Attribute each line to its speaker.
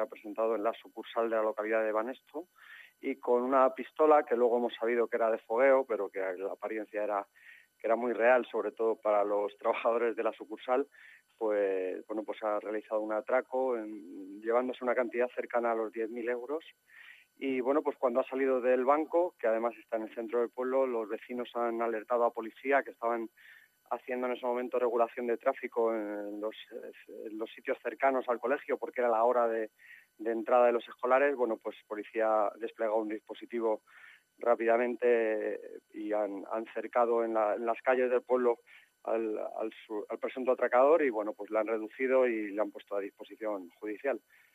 Speaker 1: ha presentado en la sucursal de la localidad de Banesto y con una pistola que luego hemos sabido que era de fogueo, pero que la apariencia era muy real, sobre todo para los trabajadores de la sucursal, pues bueno, pues ha realizado un atraco llevándose una cantidad cercana a los 10.000 euros. Y bueno, pues cuando ha salido del banco, que además está en el centro del pueblo, los vecinos han alertado a policía que estaban haciendo en ese momento regulación de tráfico en los sitios cercanos al colegio, porque era la hora de entrada de los escolares. Bueno, pues policía ha desplegado un dispositivo rápidamente y han cercado en las calles del pueblo al presunto atracador y bueno, pues la han reducido y le han puesto a disposición judicial.